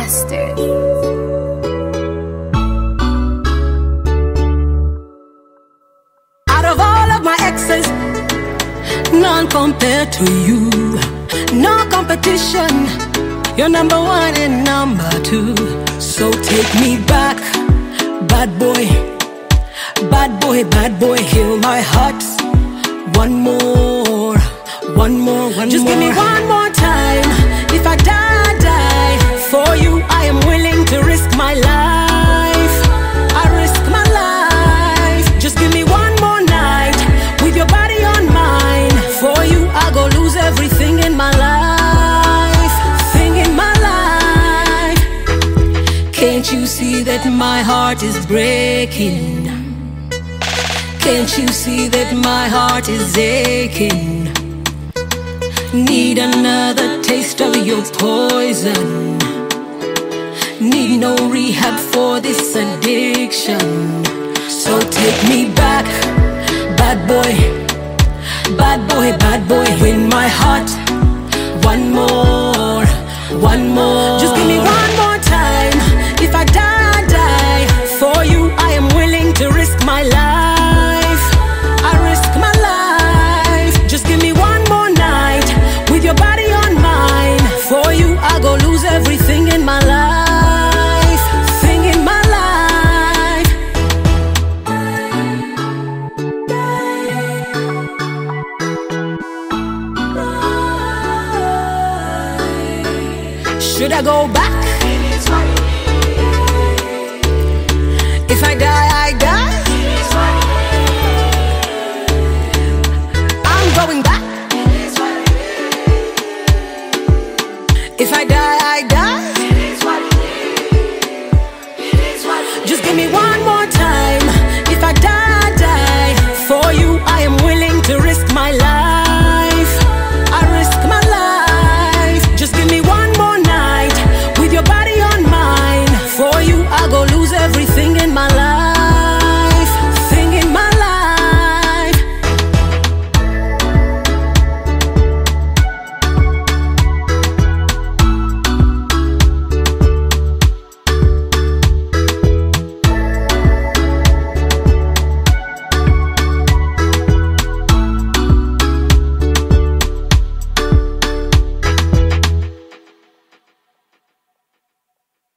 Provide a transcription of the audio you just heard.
Bastard. Out of all of my exes, none compared to you. No competition. You're number one and number two. So take me back, bad boy. Bad boy, bad boy, heal my heart. One more, one more, one Just more. give me one more time. If I die, I die. For you, I am willing to risk my life. I risk my life. Just give me one more night With your body on mine. For you, I go lose everything in my life. Thing in my life. Can't you see that my heart is breaking? Can't you see that my heart is aching? Need another taste of your poison. Need no rehab for this addiction. So take me back, bad boy. Bad boy, bad boy, win my heart. One more, one more. Just give me one more time. If I die, I die. For you, I am willing to risk my life. I risk my life. Just give me one more night With your body on mine. For you, I go lose everything in my life. Thing in my life. Should I go back?